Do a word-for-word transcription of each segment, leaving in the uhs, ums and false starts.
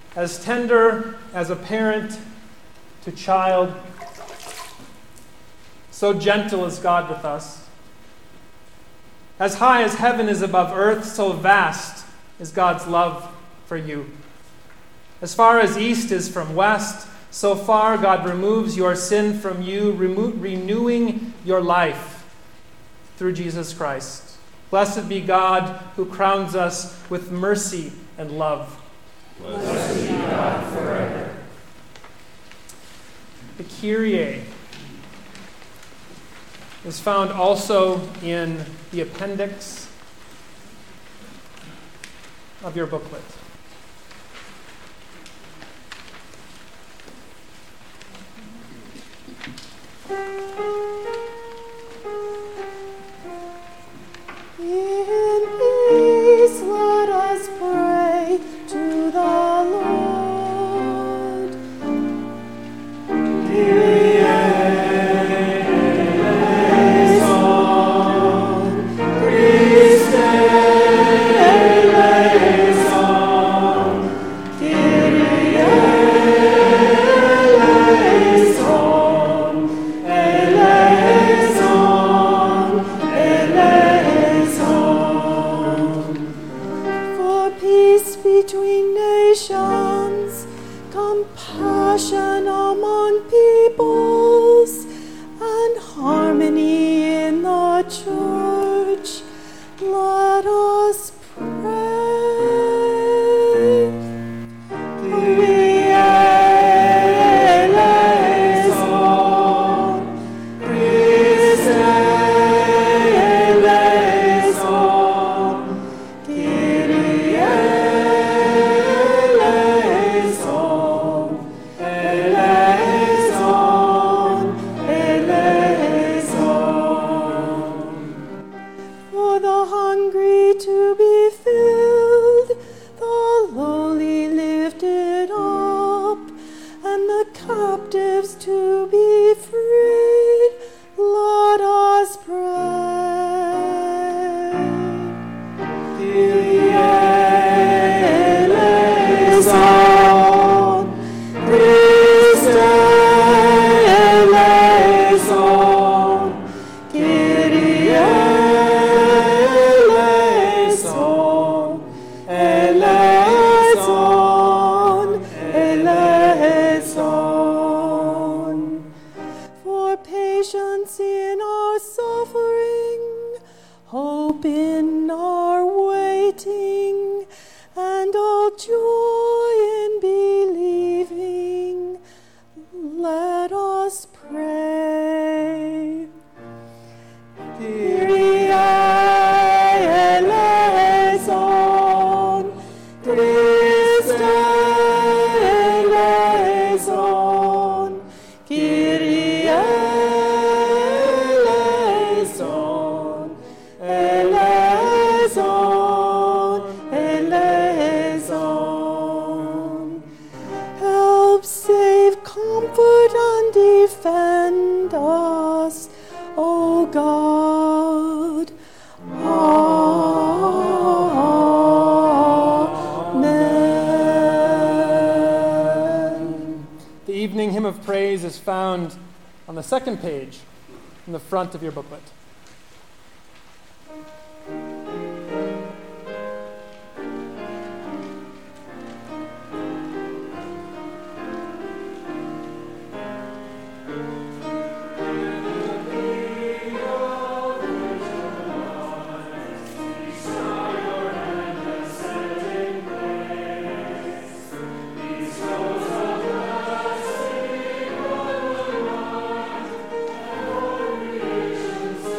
as tender as a parent to child, so gentle is God with us. As high as heaven is above earth, so vast is God's love for you. As far as east is from west, so far God removes your sin from you, remo- renewing your life through Jesus Christ. Blessed be God who crowns us with mercy and love. Blessed be God forever. The Kyrie is found also in the appendix of your booklet. In peace, let us pray to the Lord. Kyrie eleison, Christe eleison, Kyrie eleison, eleison, eleison. For peace between nations, compassion among peoples, and harmony in the church, let us pray. Kyrie eleison, Christe eleison, Kyrie eleison, eleison, eleison. For the hungry to be filled, the lowly lifted up, and the captives to be freed, let us pray. Kyrie eleison, Christe eleison, Kyrie eleison, eleison, eleison. For patience in our suffering, hope in our waiting, and all joy in believing, let us pray. Kyrie eleison, Christe eleison, Kyrie eleison, eleison, eleison. Help, save, comfort, and defend us, O God. Amen. The evening hymn of praise is found on the second page in the front of your booklet. These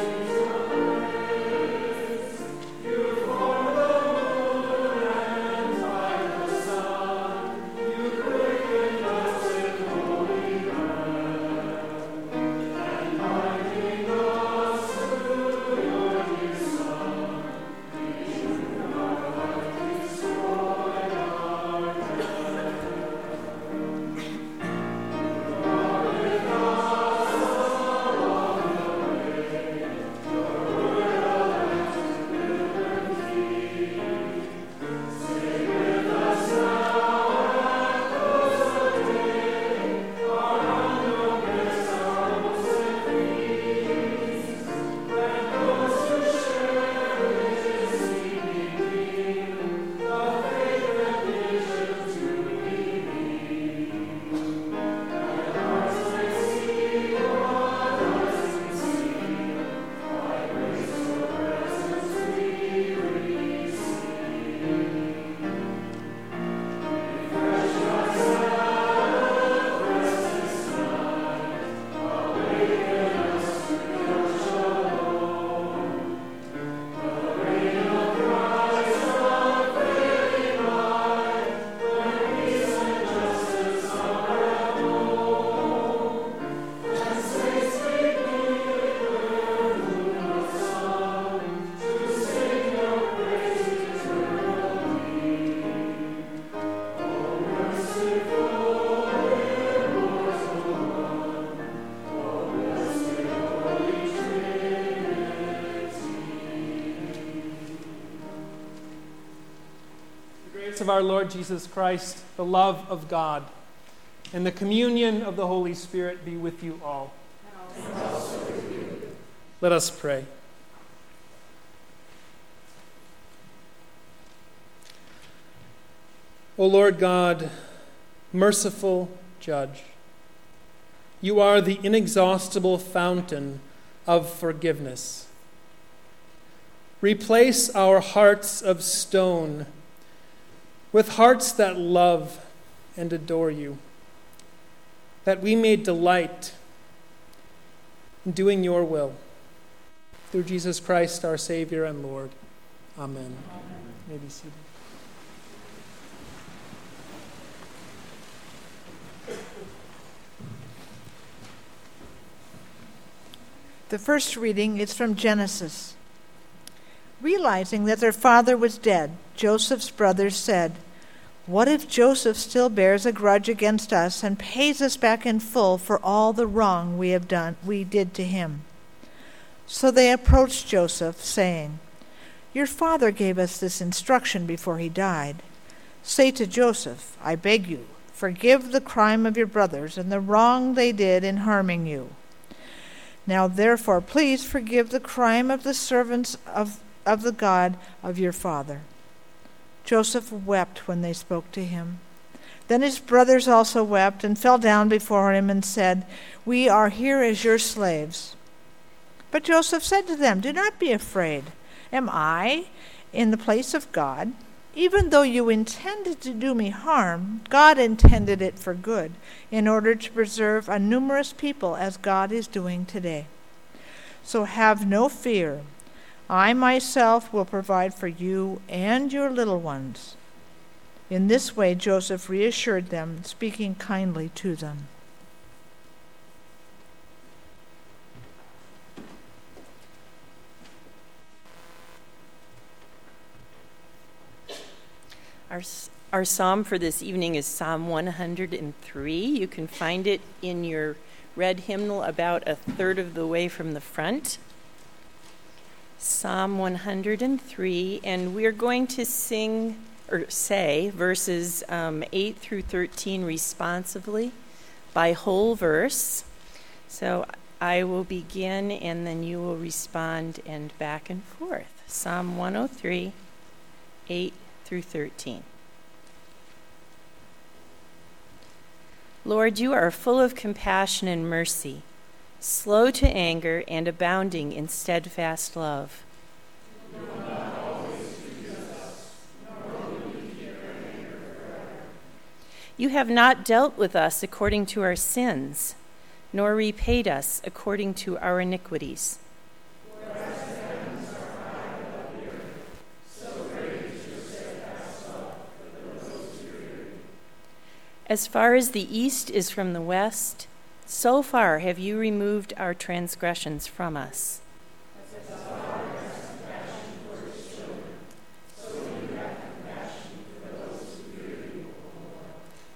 grace of our Lord Jesus Christ, the love of God, and the communion of the Holy Spirit be with you all. And also with you. Let us pray. O Lord God, merciful Judge, you are the inexhaustible fountain of forgiveness. Replace our hearts of stone with hearts that love and adore you, that we may delight in doing your will. Through Jesus Christ, our Savior and Lord. Amen. Amen. You may be seated. The first reading is from Genesis. Realizing that their father was dead, Joseph's brothers said, "What if Joseph still bears a grudge against us and pays us back in full for all the wrong we have done, we did to him?" So they approached Joseph, saying, "Your father gave us this instruction before he died. Say to Joseph, I beg you, forgive the crime of your brothers and the wrong they did in harming you. Now therefore, please forgive the crime of the servants of, of the God of your father." Joseph wept when they spoke to him. Then his brothers also wept and fell down before him and said, "We are here as your slaves." But Joseph said to them, "Do not be afraid. Am I in the place of God? Even though you intended to do me harm, God intended it for good, in order to preserve a numerous people as God is doing today. So have no fear. I myself will provide for you and your little ones." In this way Joseph reassured them, speaking kindly to them. Our, our psalm for this evening is Psalm one hundred three. You can find it in your red hymnal about a third of the way from the front. Psalm one hundred three, and we're going to sing, or say, verses um, eight through thirteen responsively by whole verse. So I will begin, and then you will respond, and back and forth. Psalm one oh three, eight through thirteen. Lord, you are full of compassion and mercy, slow to anger and abounding in steadfast love. You will not always refuse us, nor will you keep your anger forever. You have not dealt with us according to our sins, nor repaid us according to our iniquities. As far as the east is from the west, so far have you removed our transgressions from us. As our compassion for his children, so you have compassion for those who fear you, O Lord.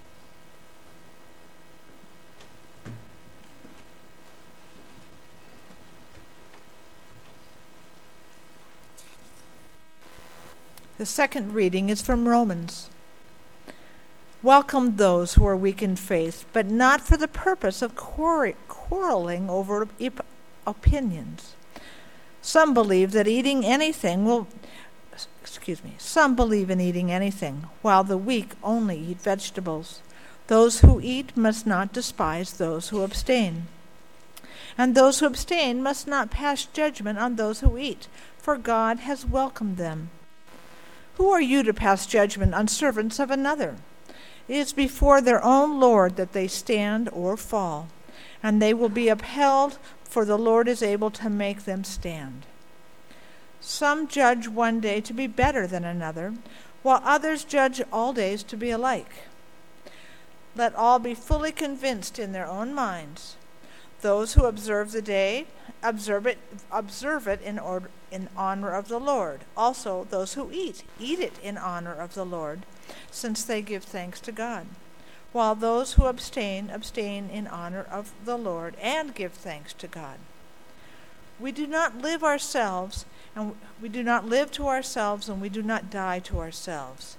The second reading is from Romans. Welcome those who are weak in faith, but not for the purpose of quarreling over opinions. Some believe that eating anything will, excuse me, some believe in eating anything, while the weak only eat vegetables. Those who eat must not despise those who abstain. And those who abstain must not pass judgment on those who eat, for God has welcomed them. Who are you to pass judgment on servants of another? It is before their own Lord that they stand or fall, and they will be upheld, for the Lord is able to make them stand. Some judge one day to be better than another, while others judge all days to be alike. Let all be fully convinced in their own minds. Those who observe the day, observe it, observe it in order, in honor of the Lord. Also, those who eat, eat it in honor of the Lord, since they give thanks to God. While those who abstain, abstain in honor of the Lord and give thanks to God. We do not live ourselves, and we do not live to ourselves, and we do not die to ourselves.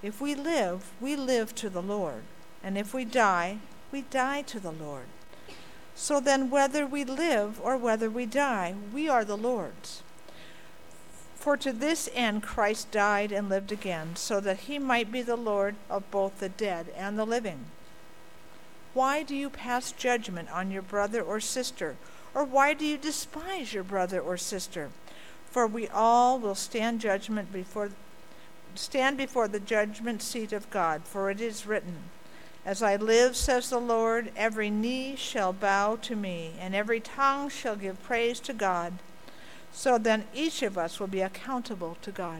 If we live, we live to the Lord, and if we die, we die to the Lord. So then, whether we live or whether we die, we are the Lord's. For to this end Christ died and lived again, so that he might be the Lord of both the dead and the living. Why do you pass judgment on your brother or sister? Or why do you despise your brother or sister? For we all will stand judgment before stand before the judgment seat of God, for it is written, As I live, says the Lord, every knee shall bow to me, and every tongue shall give praise to God. So then each of us will be accountable to God.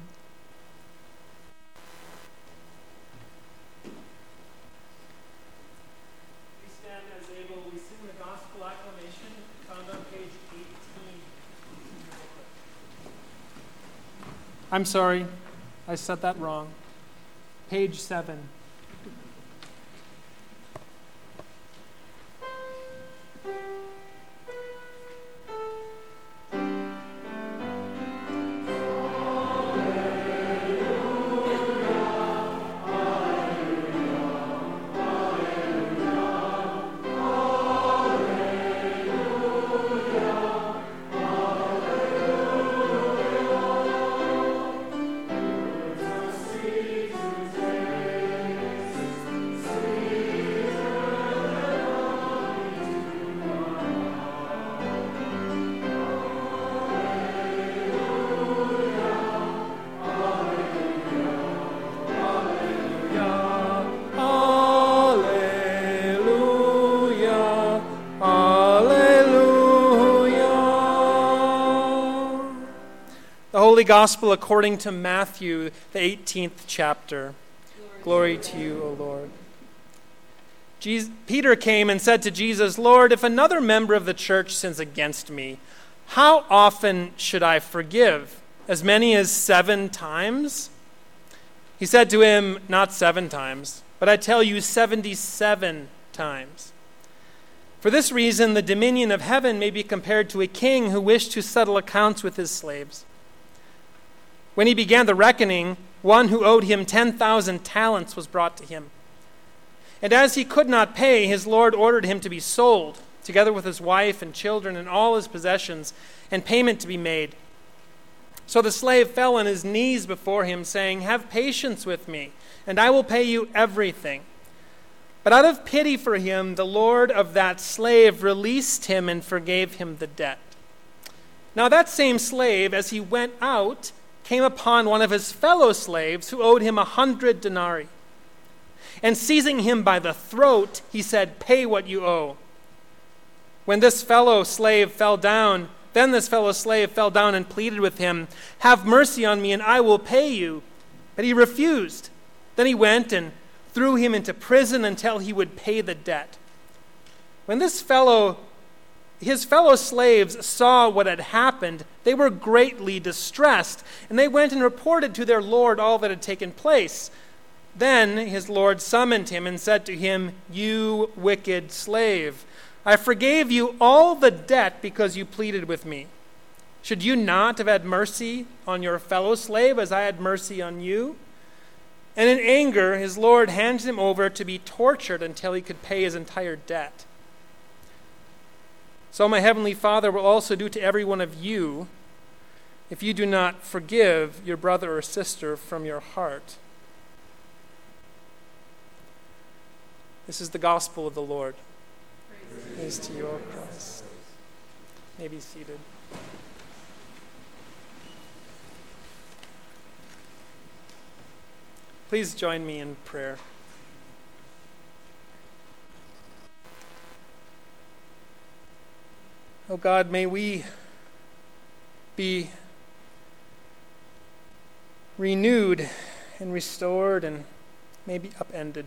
We stand as able. We sing the gospel acclamation found on page eighteen. I'm sorry, I said that wrong. Page seven. Holy Gospel according to Matthew, the eighteenth chapter. Glory, Glory to you, O Lord. Jesus, Peter came and said to Jesus, Lord, if another member of the church sins against me, how often should I forgive? As many as seven times? He said to him, not seven times, but I tell you seventy-seven times. For this reason, the dominion of heaven may be compared to a king who wished to settle accounts with his slaves. When he began the reckoning, one who owed him ten thousand talents was brought to him. And as he could not pay, his Lord ordered him to be sold, together with his wife and children and all his possessions, and payment to be made. So the slave fell on his knees before him, saying, Have patience with me, and I will pay you everything. But out of pity for him, the Lord of that slave released him and forgave him the debt. Now that same slave, as he went out, came upon one of his fellow slaves who owed him a hundred denarii. And seizing him by the throat, he said, Pay what you owe. When this fellow slave fell down, then this fellow slave fell down and pleaded with him, Have mercy on me, and I will pay you. But he refused. Then he went and threw him into prison until he would pay the debt. When this fellow His fellow slaves saw what had happened, they were greatly distressed, and they went and reported to their Lord all that had taken place. Then his Lord summoned him and said to him, You wicked slave, I forgave you all the debt because you pleaded with me. Should you not have had mercy on your fellow slave as I had mercy on you? And in anger, his Lord handed him over to be tortured until he could pay his entire debt. So my heavenly Father will also do to every one of you if you do not forgive your brother or sister from your heart. This is the gospel of the Lord. Praise, Praise to you, O Christ. You may be seated. Please join me in prayer. Oh God, may we be renewed and restored and maybe upended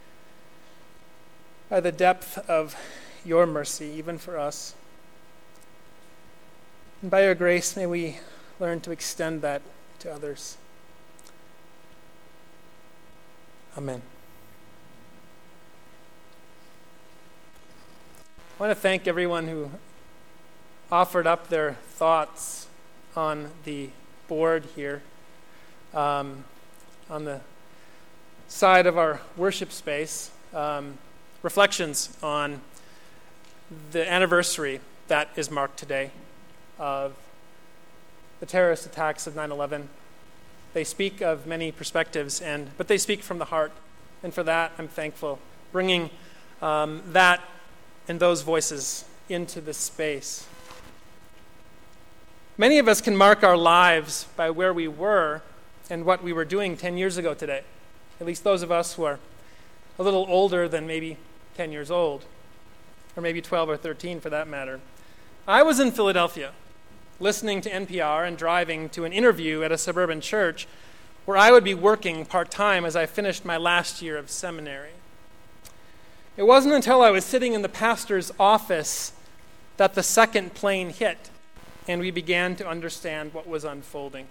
by the depth of your mercy, even for us. And by your grace, may we learn to extend that to others. Amen. I want to thank everyone who offered up their thoughts on the board here, um, on the side of our worship space, um, reflections on the anniversary that is marked today of the terrorist attacks of nine eleven. They speak of many perspectives, and but they speak from the heart, and for that I'm thankful, bringing um, that and those voices into this space. Many of us can mark our lives by where we were and what we were doing ten years ago today, at least those of us who are a little older than maybe ten years old, or maybe twelve or thirteen for that matter. I was in Philadelphia, listening to N P R and driving to an interview at a suburban church where I would be working part-time as I finished my last year of seminary. It wasn't until I was sitting in the pastor's office that the second plane hit, and we began to understand what was unfolding.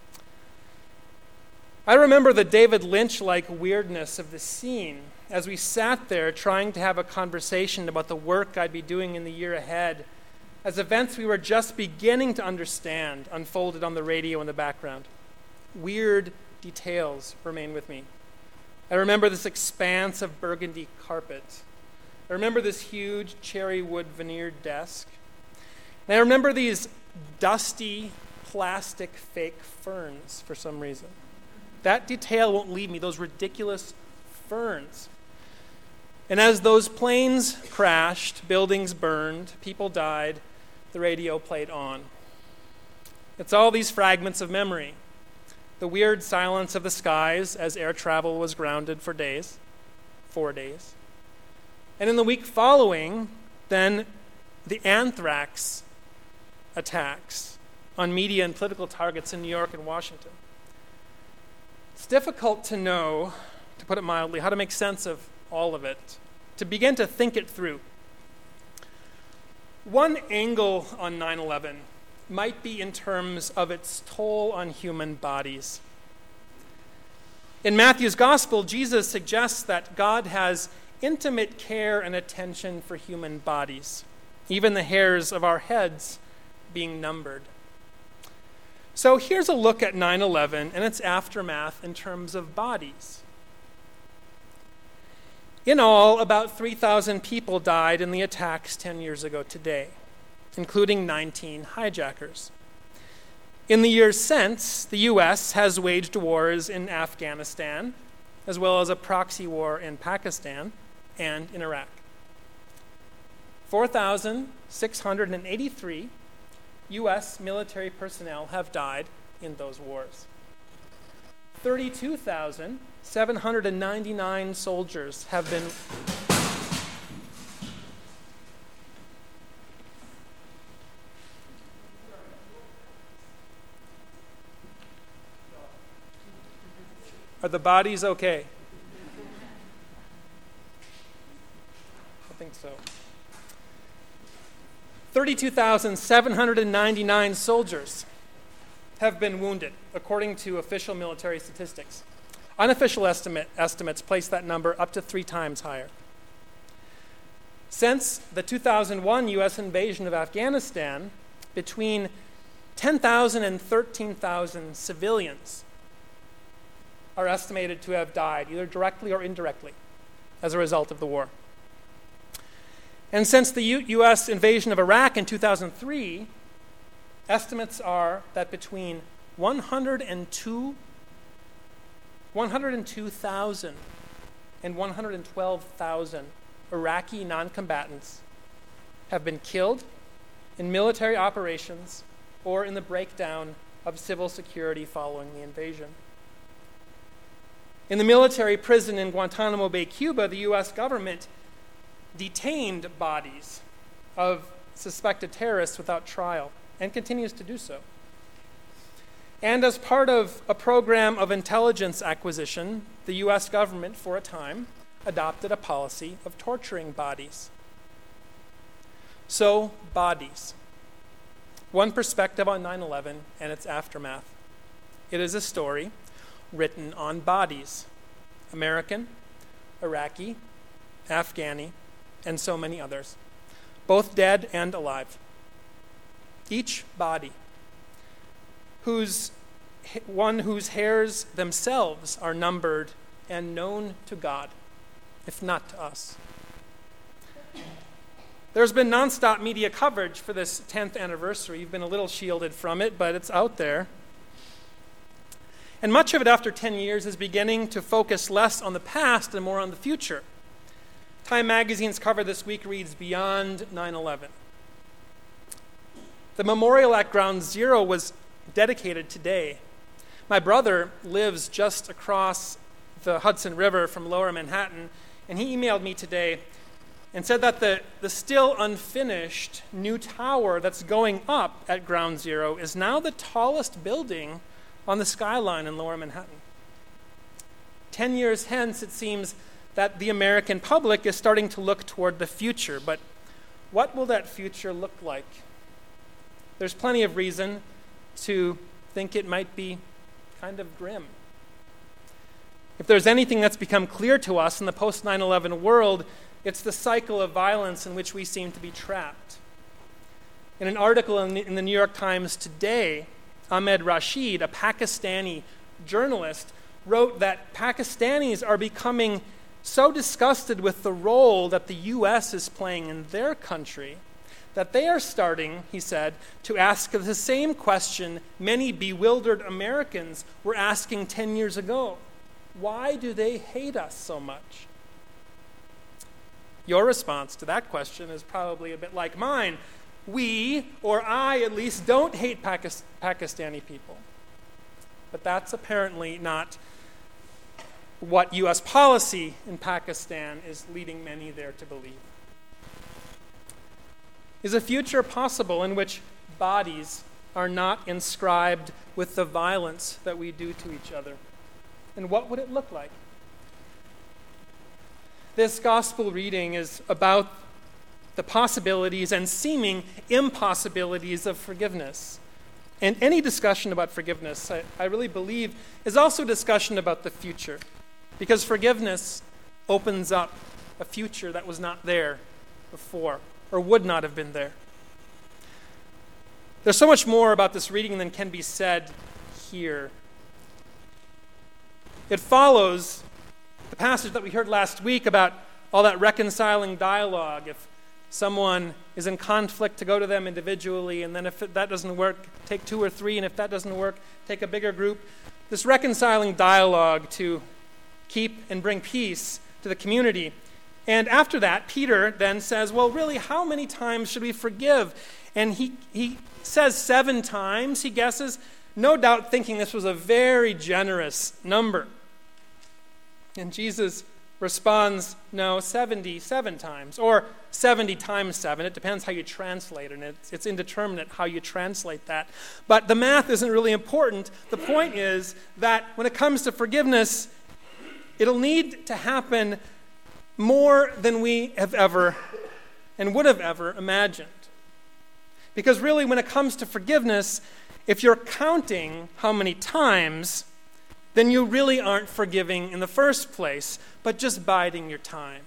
I remember the David Lynch-like weirdness of the scene as we sat there trying to have a conversation about the work I'd be doing in the year ahead, as events we were just beginning to understand unfolded on the radio in the background. Weird details remain with me. I remember this expanse of burgundy carpet. I remember this huge cherry wood veneered desk. And I remember these dusty plastic fake ferns for some reason. That detail won't leave me, those ridiculous ferns. And as those planes crashed, buildings burned, people died, the radio played on. It's all these fragments of memory. The weird silence of the skies as air travel was grounded for days, four days. And in the week following, then the anthrax attacks on media and political targets in New York and Washington. It's difficult to know, to put it mildly, how to make sense of all of it, to begin to think it through. One angle on nine eleven might be in terms of its toll on human bodies. In Matthew's Gospel, Jesus suggests that God has intimate care and attention for human bodies, even the hairs of our heads being numbered. So here's a look at nine eleven and its aftermath in terms of bodies. In all, about three thousand people died in the attacks ten years ago today, including nineteen hijackers. In the years since, the U S has waged wars in Afghanistan, as well as a proxy war in Pakistan and in Iraq. four thousand six hundred eighty-three U S military personnel have died in those wars. thirty-two thousand seven hundred ninety-nine soldiers have been Are the bodies okay? I think so. thirty-two thousand seven hundred ninety-nine soldiers have been wounded, according to official military statistics. Unofficial estimate, estimates place that number up to three times higher. Since the two thousand one U S invasion of Afghanistan, between ten thousand and thirteen thousand civilians are estimated to have died, either directly or indirectly, as a result of the war. And since the U- U.S. invasion of Iraq in two thousand three, estimates are that between one hundred two thousand and one hundred twelve thousand Iraqi non-combatants have been killed in military operations or in the breakdown of civil security following the invasion. In the military prison in Guantanamo Bay, Cuba, the U S government detained bodies of suspected terrorists without trial and continues to do so. And as part of a program of intelligence acquisition, the U S government, for a time, adopted a policy of torturing bodies. So, bodies. One perspective on nine eleven and its aftermath. It is a story written on bodies. American, Iraqi, Afghani, and so many others, both dead and alive. Each body, whose one whose hairs themselves are numbered and known to God, if not to us. There's been nonstop media coverage for this tenth anniversary. You've been a little shielded from it, but it's out there. And much of it after ten years is beginning to focus less on the past and more on the future. Time magazine's cover this week reads, Beyond nine eleven. The memorial at Ground Zero was dedicated today. My brother lives just across the Hudson River from Lower Manhattan, and he emailed me today and said that the, the still unfinished new tower that's going up at Ground Zero is now the tallest building on the skyline in Lower Manhattan. Ten years hence, it seems that the American public is starting to look toward the future. But what will that future look like? There's plenty of reason to think it might be kind of grim. If there's anything that's become clear to us in the post nine eleven world, it's the cycle of violence in which we seem to be trapped. In an article in the, in the New York Times today, Ahmed Rashid, a Pakistani journalist, wrote that Pakistanis are becoming so disgusted with the role that the U S is playing in their country that they are starting, he said, to ask the same question many bewildered Americans were asking ten years ago. Why do they hate us so much? Your response to that question is probably a bit like mine. We, or I at least, don't hate Pakis- Pakistani people. But that's apparently not what U S policy in Pakistan is leading many there to believe. Is a future possible in which bodies are not inscribed with the violence that we do to each other? And what would it look like? This gospel reading is about the possibilities and seeming impossibilities of forgiveness. And any discussion about forgiveness, I, I really believe, is also a discussion about the future. Because forgiveness opens up a future that was not there before, or would not have been there. There's so much more about this reading than can be said here. It follows the passage that we heard last week about all that reconciling dialogue. If someone is in conflict, to go to them individually, and then if that doesn't work, take two or three, and if that doesn't work, take a bigger group. This reconciling dialogue to keep and bring peace to the community. And after that, Peter then says, well, really, how many times should we forgive? And he, he says seven times, he guesses, no doubt thinking this was a very generous number. And Jesus responds, no, seventy-seven times, or seventy times seven. It depends how you translate it, and it's, it's indeterminate how you translate that. But the math isn't really important. The point is that when it comes to forgiveness, it'll need to happen more than we have ever and would have ever imagined. Because really, when it comes to forgiveness, if you're counting how many times, then you really aren't forgiving in the first place, but just biding your time.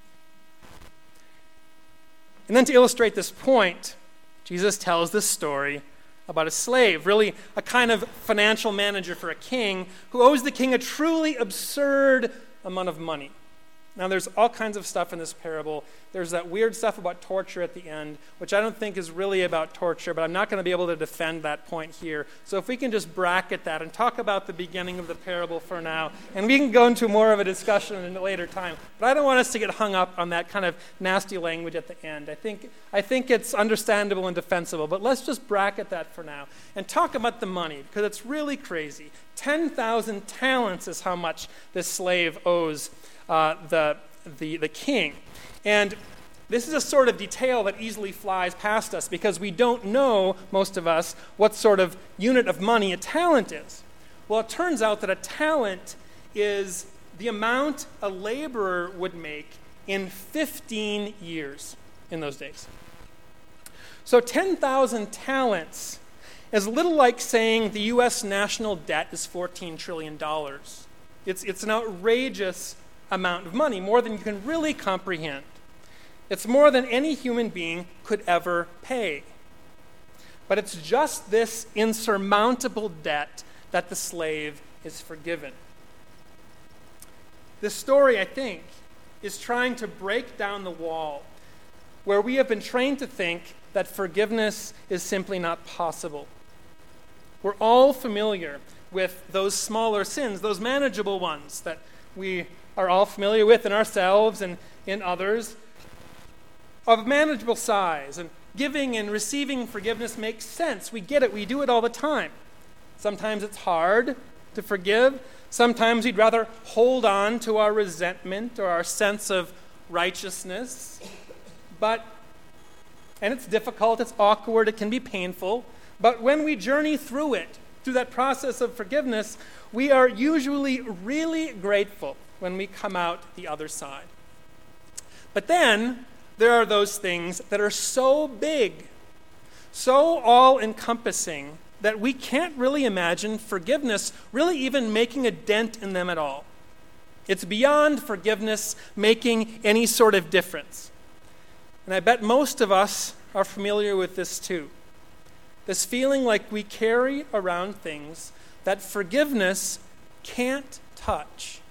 And then to illustrate this point, Jesus tells this story about a slave, really a kind of financial manager for a king, who owes the king a truly absurd amount of money. Now, there's all kinds of stuff in this parable. There's that weird stuff about torture at the end, which I don't think is really about torture, but I'm not going to be able to defend that point here. So if we can just bracket that and talk about the beginning of the parable for now, and we can go into more of a discussion in a later time. But I don't want us to get hung up on that kind of nasty language at the end. I think, I think it's understandable and defensible, but let's just bracket that for now and talk about the money, because it's really crazy. ten thousand talents is how much this slave owes Uh, the, the the king. And this is a sort of detail that easily flies past us because we don't know, most of us, what sort of unit of money a talent is. Well, it turns out that a talent is the amount a laborer would make in fifteen years in those days. So ten thousand talents is a little like saying the U S national debt is fourteen trillion dollars. It's, it's an outrageous amount of money, more than you can really comprehend. It's more than any human being could ever pay. But it's just this insurmountable debt that the slave is forgiven. This story, I think, is trying to break down the wall where we have been trained to think that forgiveness is simply not possible. We're all familiar with those smaller sins, those manageable ones that we are all familiar with in ourselves and in others, of manageable size. And giving and receiving forgiveness makes sense. We get it. We do it all the time. Sometimes it's hard to forgive. Sometimes we'd rather hold on to our resentment or our sense of righteousness. But, and it's difficult, it's awkward, it can be painful. But when we journey through it, through that process of forgiveness, we are usually really grateful when we come out the other side. But then there are those things that are so big, so all-encompassing, that we can't really imagine forgiveness really even making a dent in them at all. It's beyond forgiveness making any sort of difference. And I bet most of us are familiar with this too. This feeling like we carry around things that forgiveness can't touch.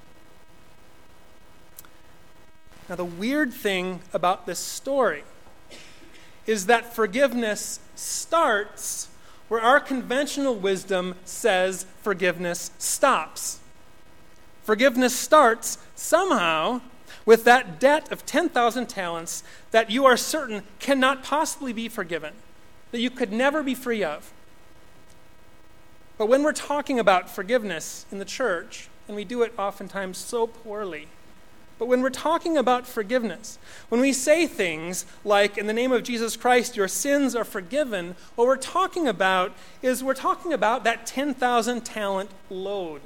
Now, the weird thing about this story is that forgiveness starts where our conventional wisdom says forgiveness stops. Forgiveness starts somehow with that debt of ten thousand talents that you are certain cannot possibly be forgiven, that you could never be free of. But when we're talking about forgiveness in the church, and we do it oftentimes so poorly, but when we're talking about forgiveness, when we say things like, in the name of Jesus Christ, your sins are forgiven, what we're talking about is we're talking about that ten thousand talent load.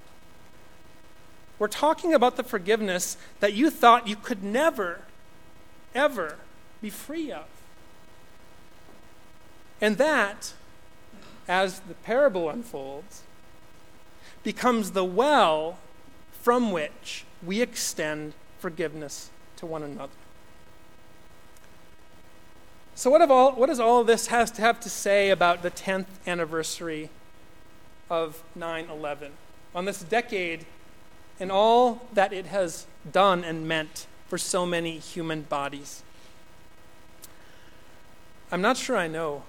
We're talking about the forgiveness that you thought you could never, ever be free of. And that, as the parable unfolds, becomes the well from which we extend forgiveness to one another. So what, of all, what does all of this has to have to say about the tenth anniversary of nine eleven? On this decade and all that it has done and meant for so many human bodies? I'm not sure I know.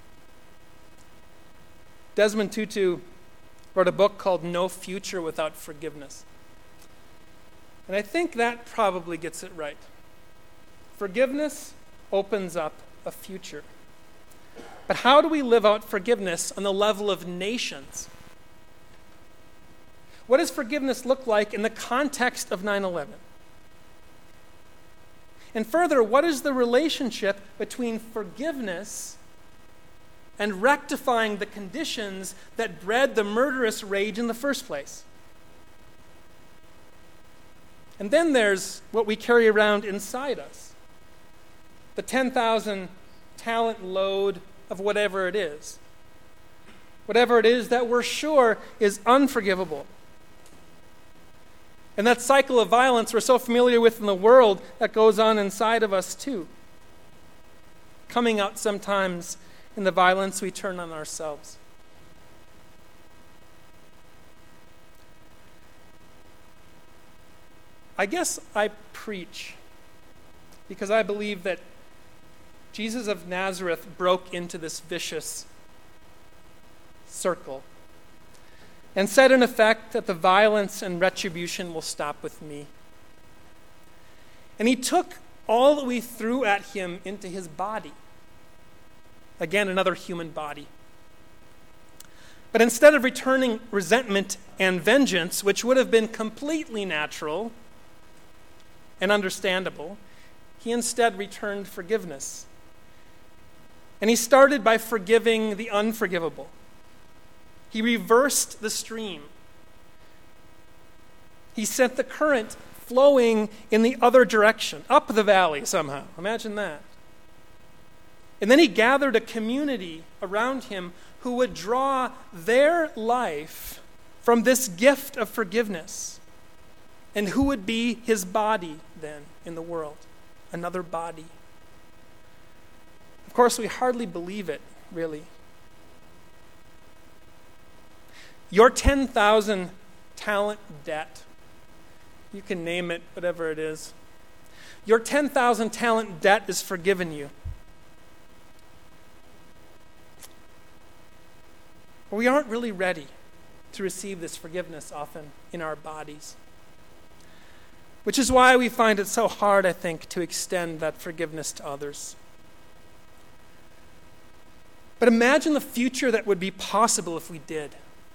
Desmond Tutu wrote a book called No Future Without Forgiveness. And I think that probably gets it right. Forgiveness opens up a future. But how do we live out forgiveness on the level of nations? What does forgiveness look like in the context of nine eleven? And further, what is the relationship between forgiveness and rectifying the conditions that bred the murderous rage in the first place? And then there's what we carry around inside us. The ten thousand talent load of whatever it is. Whatever it is that we're sure is unforgivable. And that cycle of violence we're so familiar with in the world that goes on inside of us too. Coming out sometimes in the violence we turn on ourselves. I guess I preach because I believe that Jesus of Nazareth broke into this vicious circle and said in effect that the violence and retribution will stop with me. And he took all that we threw at him into his body. Again, another human body. But instead of returning resentment and vengeance, which would have been completely natural and understandable, he instead returned forgiveness. And he started by forgiving the unforgivable. He reversed the stream. He sent the current flowing in the other direction, up the valley somehow. Imagine that. And then he gathered a community around him who would draw their life from this gift of forgiveness. And who would be his body then in the world? Another body. Of course, we hardly believe it, really. Your ten thousand talent debt You can name it, whatever it is. Your ten thousand talent debt is forgiven you. But we aren't really ready to receive this forgiveness often in our bodies. Which is why we find it so hard, I think, to extend that forgiveness to others. But imagine the future that would be possible if we did.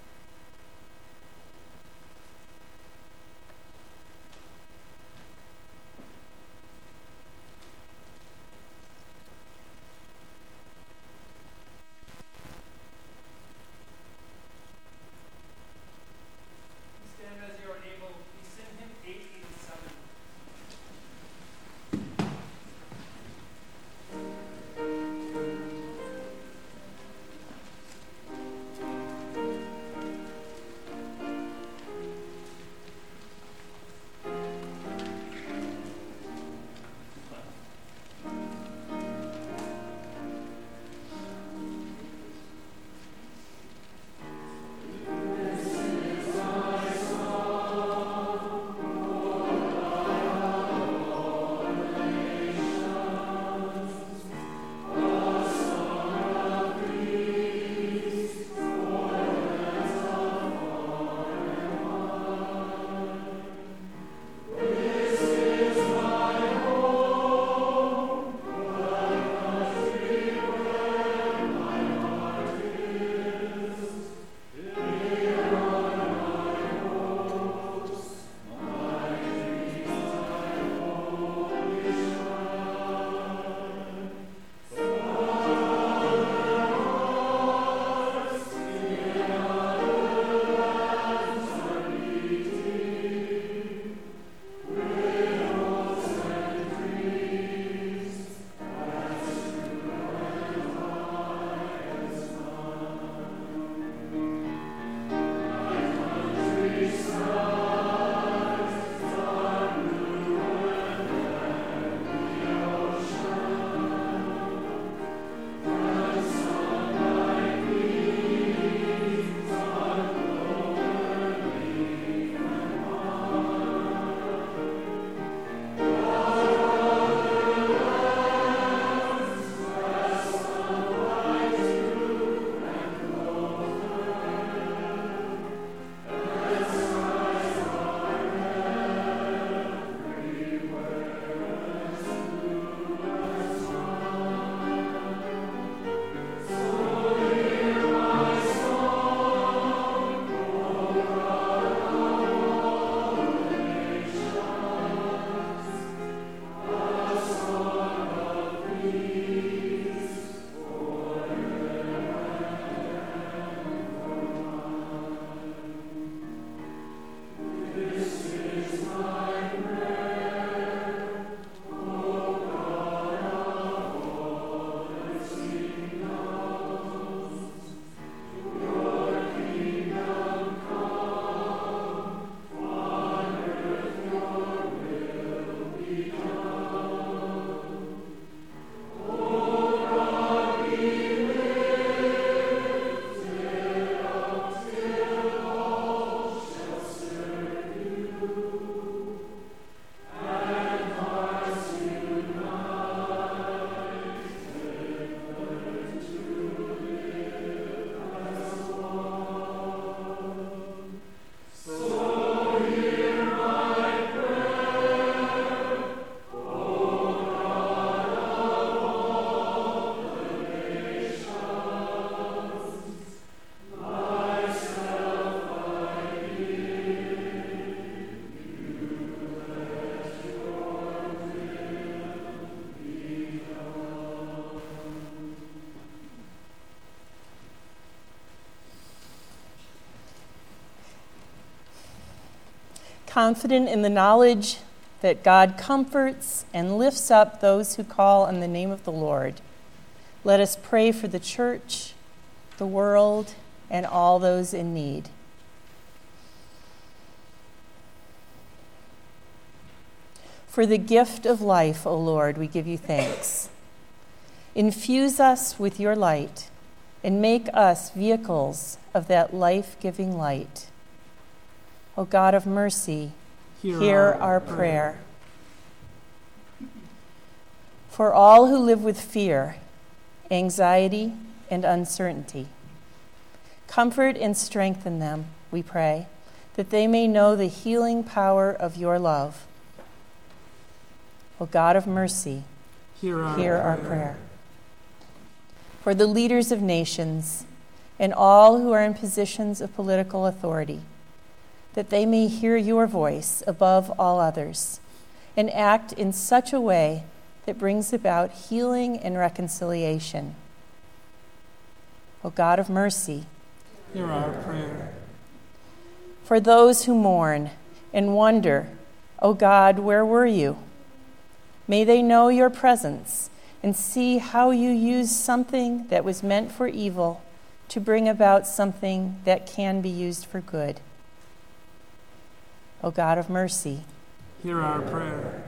confident in the knowledge that God comforts and lifts up those who call on the name of the Lord. Let us pray for the church, the world, and all those in need. For the gift of life, O Lord, we give you thanks. Infuse us with your light and make us vehicles of that life-giving light. O God of mercy, hear our prayer. For all who live with fear, anxiety, and uncertainty, comfort and strengthen them, we pray, that they may know the healing power of your love. O God of mercy, Hear our, hear our prayer. prayer. For the leaders of nations and all who are in positions of political authority, that they may hear your voice above all others and act in such a way that brings about healing and reconciliation. O God of mercy, Hear our prayer. for those who mourn and wonder, O God, where were you? May they know your presence and see how you used something that was meant for evil to bring about something that can be used for good. O God of mercy, Hear our prayer.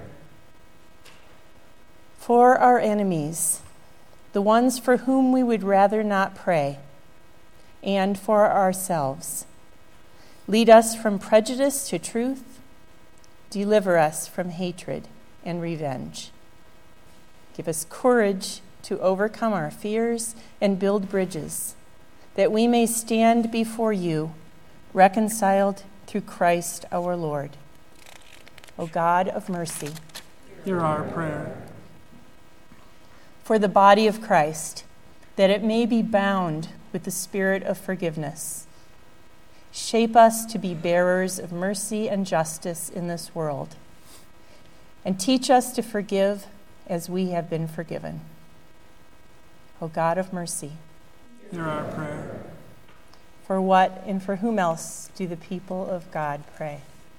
for our enemies, the ones for whom we would rather not pray, and for ourselves, lead us from prejudice to truth, deliver us from hatred and revenge. Give us courage to overcome our fears and build bridges, that we may stand before you, reconciled through Christ our Lord. O God of mercy, Hear our prayer. for the body of Christ, that it may be bound with the spirit of forgiveness. Shape us to be bearers of mercy and justice in this world, and teach us to forgive as we have been forgiven. O God of mercy, Hear our prayer. for what and for whom else do the people of God pray?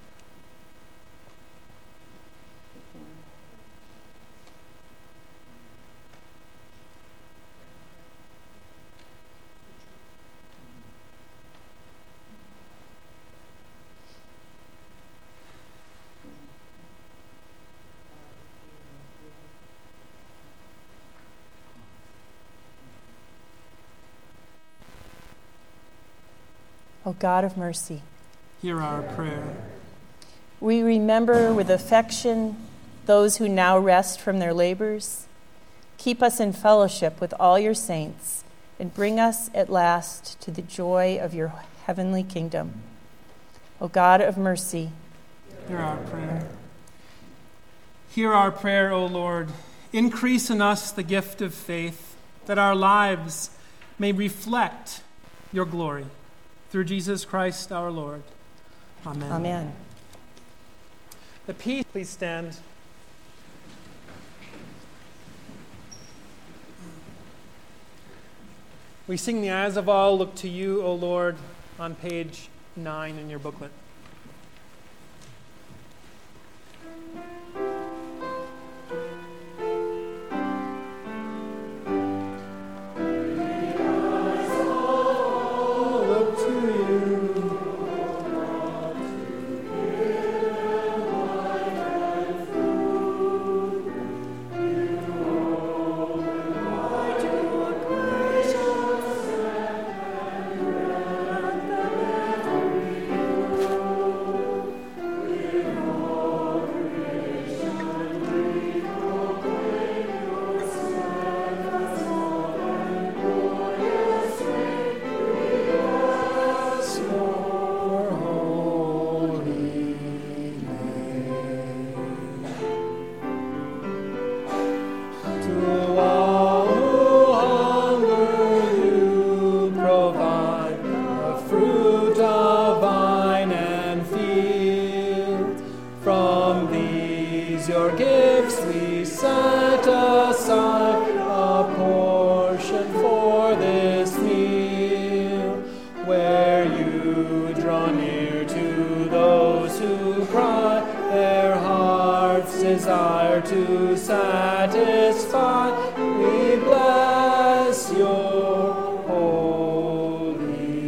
O God of mercy, Hear our prayer. we remember with affection those who now rest from their labors. Keep us in fellowship with all your saints and bring us at last to the joy of your heavenly kingdom. O God of mercy, Hear our prayer. Hear our prayer, O Lord. Increase in us the gift of faith, that our lives may reflect your glory. Through Jesus Christ our Lord. Amen. Amen. The peace, please stand. We sing the eyes of all look to you, O Lord, on page nine in your booklet. Desire to satisfy, we bless your holy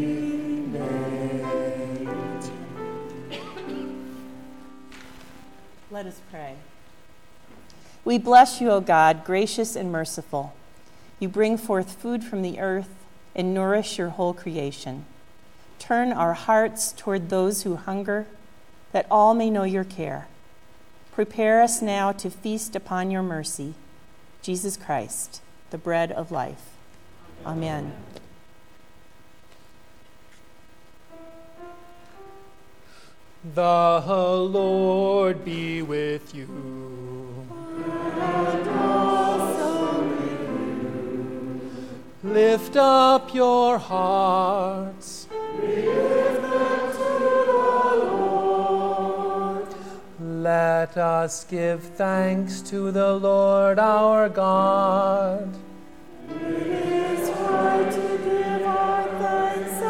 name. Let us pray. We bless you, O God, gracious and merciful. You bring forth food from the earth and nourish your whole creation. Turn our hearts toward those who hunger, that all may know your care. Prepare us now to feast upon your mercy. Jesus Christ, the bread of life. Amen. The Lord be with you. And also with you. Lift up your hearts. Lift them to the Lord. Let us give thanks to the Lord our God. It is right to give our thanks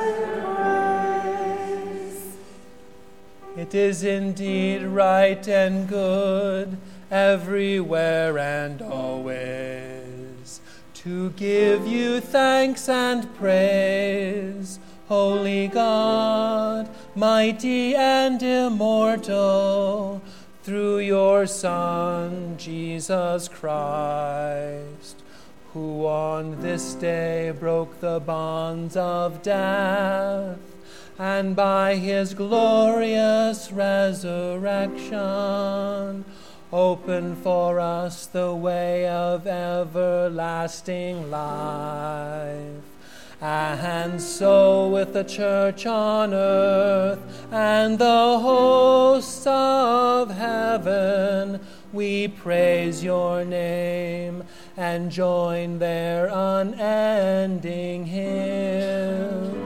and praise. It is indeed right and good everywhere and always to give you thanks and praise, Holy God, mighty and immortal, through your Son, Jesus Christ, who on this day broke the bonds of death, and by his glorious resurrection opened for us the way of everlasting life. And so with the church on earth and the hosts of heaven, we praise your name and join their unending hymn.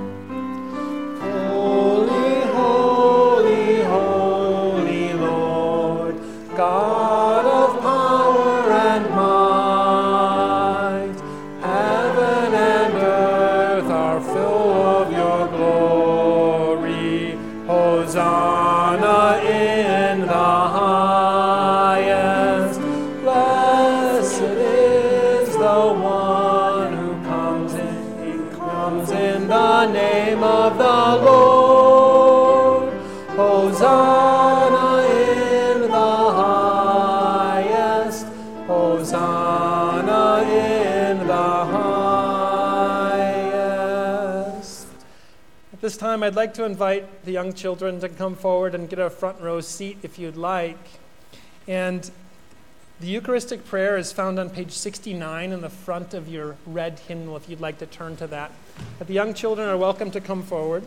Holy, holy, holy Lord, God of power and might, heaven and earth are full of your glory. Hosanna in the highest. Blessed is the one who comes in, he comes in the name of the Lord. Hosanna in the highest. Hosanna in the highest. At this time, I'd like to invite the young children to come forward and get a front row seat if you'd like. And the Eucharistic prayer is found on page sixty-nine in the front of your red hymnal if you'd like to turn to that. But the young children are welcome to come forward.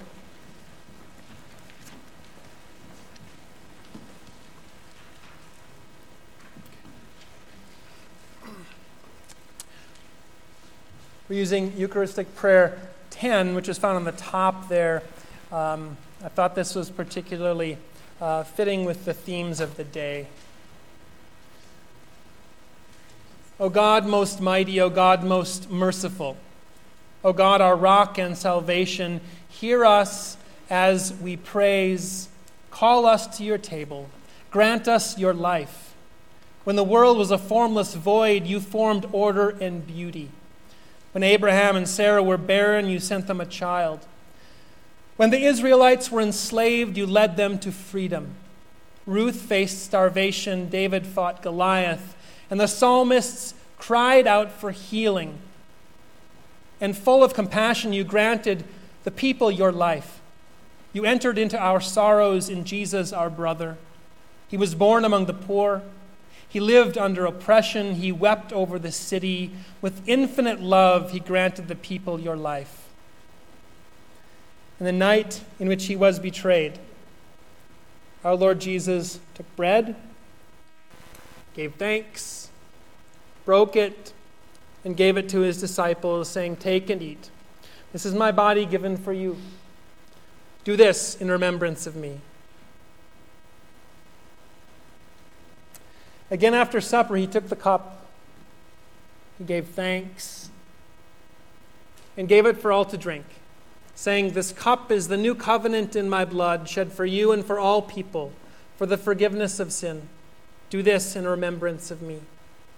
We're using Eucharistic prayer ten, which is found on the top there. Um, I thought this was particularly uh, fitting with the themes of the day. O God most mighty, O God most merciful, O God our rock and salvation, hear us as we praise, call us to your table, grant us your life. When the world was a formless void, you formed order and beauty. When Abraham and Sarah were barren, you sent them a child. When the Israelites were enslaved, you led them to freedom. Ruth faced starvation, David fought Goliath, and the psalmists cried out for healing. And full of compassion, you granted the people your life. You entered into our sorrows in Jesus, our brother. He was born among the poor. He lived under oppression. He wept over the city. With infinite love, he granted the people your life. In the night in which he was betrayed, our Lord Jesus took bread, gave thanks, broke it, and gave it to his disciples, saying, "Take and eat. This is my body given for you. Do this in remembrance of me." Again, after supper, he took the cup. He gave thanks and gave it for all to drink, saying, "This cup is the new covenant in my blood, shed for you and for all people, for the forgiveness of sin. Do this in remembrance of me."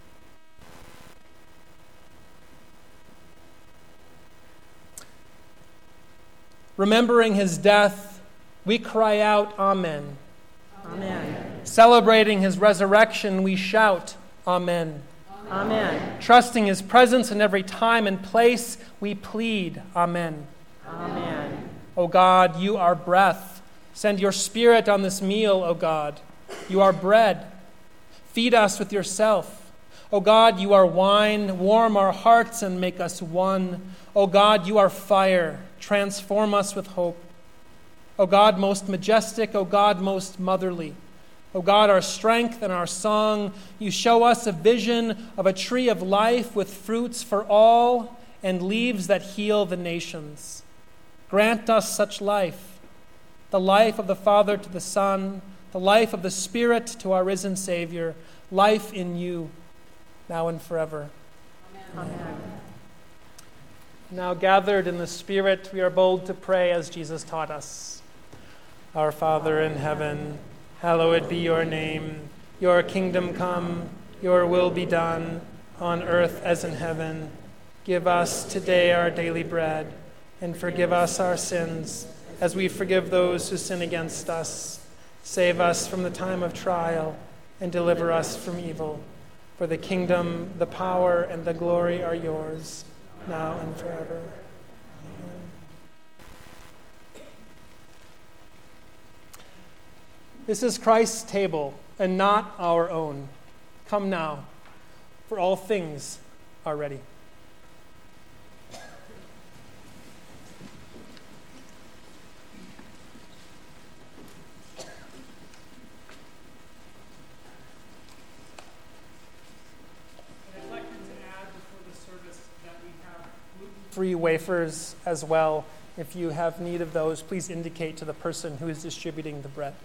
Remembering his death, we cry out, Amen. Amen. Celebrating his resurrection, we shout, Amen. Amen. Trusting his presence in every time and place, we plead, Amen. Amen. O God, you are breath. Send your Spirit on this meal, O God. You are bread. Feed us with yourself. O God, you are wine. Warm our hearts and make us one. O God, you are fire. Transform us with hope. O God, most majestic. O God, most motherly. O God, our strength and our song, you show us a vision of a tree of life with fruits for all and leaves that heal the nations. Grant us such life, the life of the Father to the Son, the life of the Spirit to our risen Savior, life in you, now and forever. Amen. Amen. Now gathered in the Spirit, we are bold to pray as Jesus taught us. Our Father in heaven, hallowed be your name. Your kingdom come, your will be done, on earth as in heaven. Give us today our daily bread, and forgive us our sins, as we forgive those who sin against us. Save us from the time of trial, and deliver us from evil. For the kingdom, the power, and the glory are yours, now and forever. Amen. This is Christ's table, and not our own. Come now, for all things are ready. Free wafers as well. If you have need of those, please indicate to the person who is distributing the bread.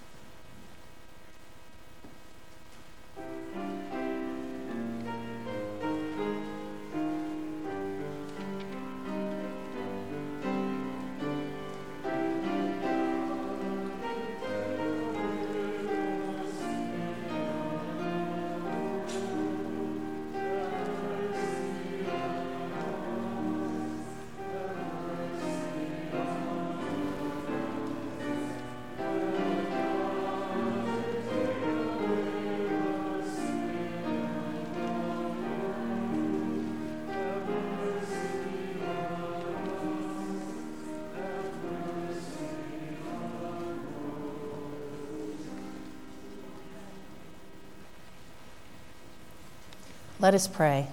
Let us pray.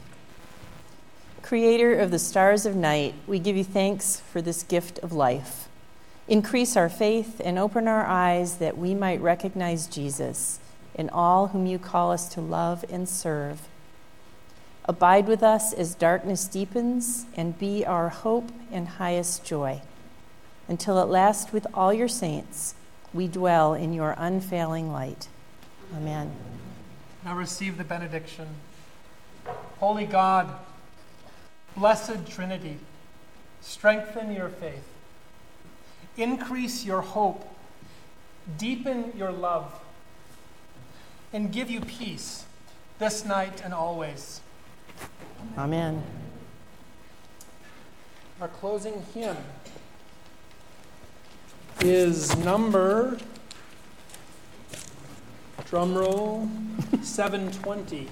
Creator of the stars of night, we give you thanks for this gift of life. Increase our faith and open our eyes that we might recognize Jesus in all whom you call us to love and serve. Abide with us as darkness deepens and be our hope and highest joy, until at last with all your saints we dwell in your unfailing light. Amen. Now receive the benediction. Holy God, blessed Trinity, strengthen your faith, increase your hope, deepen your love, and give you peace this night and always. Amen. Our closing hymn is number, drum roll, seven twenty.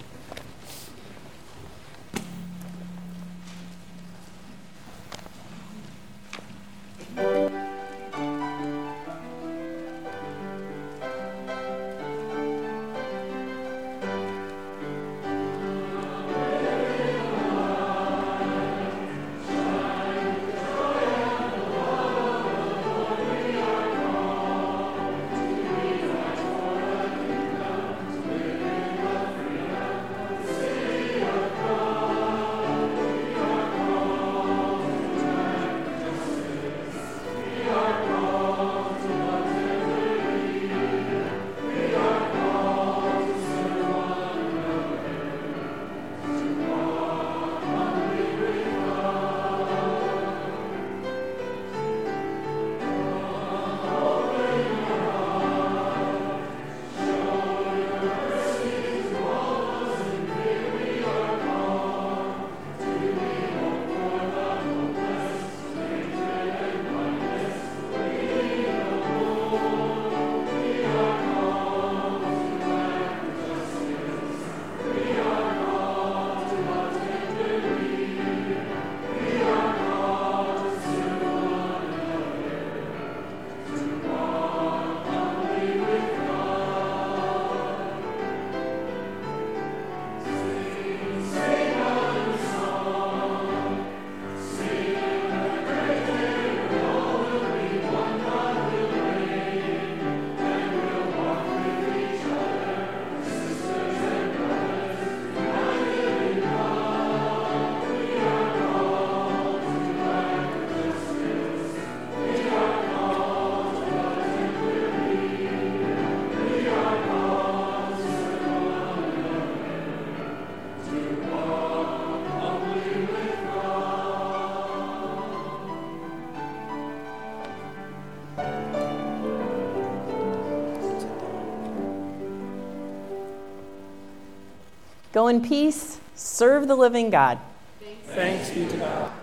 Go in peace. Serve the living God. Thanks be to God.